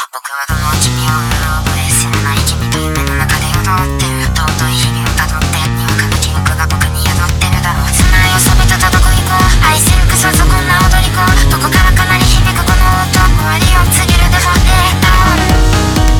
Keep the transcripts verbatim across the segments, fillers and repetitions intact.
僕はどの君をうろ覚え知らない君と夢の中で踊ってる尊い日々をたどってにわかな記憶が僕に宿ってるだろう。砂よそびとたどこ行こう愛せんくそぞこんな踊り子どこからかなり響くこの音終わりを告げるデフォレーター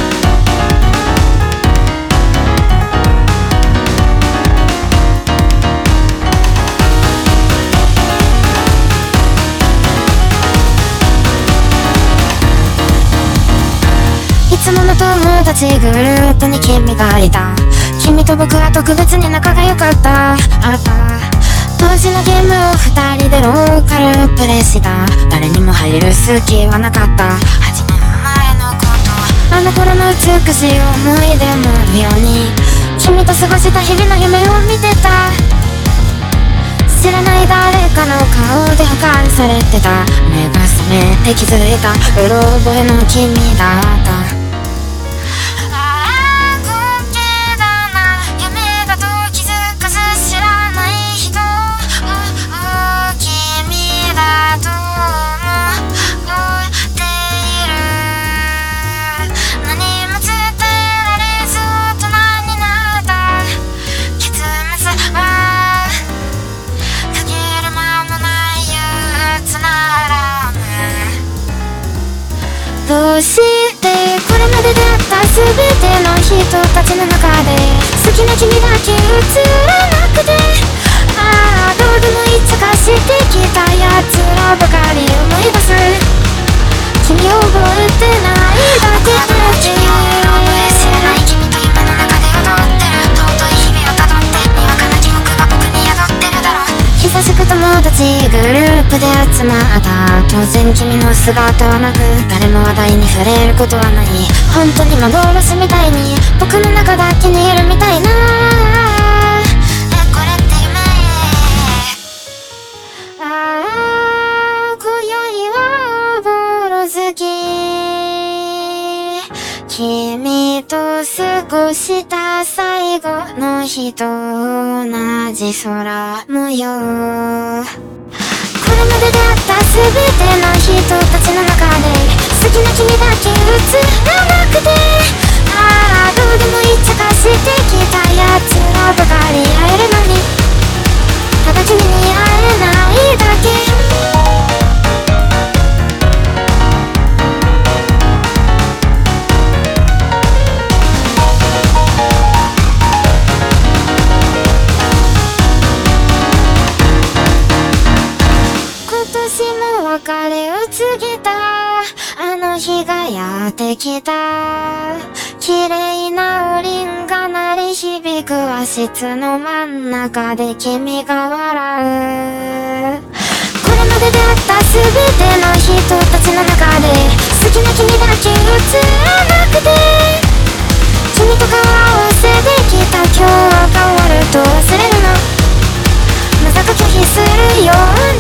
いつもの友達グループに君がいた。君と僕は特別に仲が良かった。あった当時のゲームを二人でローカルプレイした。誰にも入る好きはなかった。始める前のことあの頃の美しい思い出もあるように君と過ごした日々の夢を見てた。知らない誰かの顔で破壊されてた。目が覚めて気づいたうろ覚えの君だった。どうしてこれまで出会った全ての人たちの中で好きな君だけ映らなくて、ああどうでもいい茶化してきたやつらばかり思い出す。君を覚えてないだけで君を覚え知らない君と夢の中で踊ってる尊い日々をたどってにわかな記憶が僕に宿ってるだろう。久しく友達グループで集まった。当然君の姿はなく誰も話題に触れることはない。本当に幻みたいに僕の中だけにいるみたいな。えこれって夢。ああ今宵はボロ月君と過ごした最後の日と同じ空模様。これまで出会った全ての人たちの中で好きな君だけ映らなくて、ああどうでもいい茶化してきたやつらばかり会えるのにただ君に会えないだけ。別れを告げたあの日がやってきた。綺麗なおりんが鳴り響く和室の真ん中で君が笑う。これまで出会った全ての人たちの中で好きな君だけ映らなくて、君と顔合わせできた今日が終わると忘れるの。まさか拒否するよう